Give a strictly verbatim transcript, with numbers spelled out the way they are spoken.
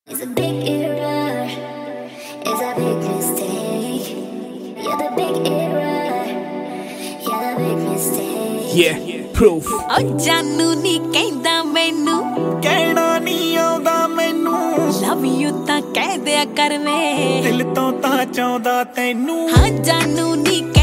It's a big error, it's a big mistake. You're the big error, you're the big mistake. Yeah, proof. Oh ਜਾਨੂ ਨੀ ਕਹਿੰਦਾ ਮੈਨੂੰ ਕਹਿਣਾ ਨਹੀਂ ਆਉਂਦਾ ਮੈਨੂੰ ਲਵ ਯੂ ਤਾਂ ਕਹਿ ਦਿਆ ਕਰ ਵੇ ਦਿਲ ਤੋਂ ਤਾਂ ਚਾਹੁੰਦਾ ਤੈਨੂੰ ਹਾਂ ਜਾਨੂ ਨੀ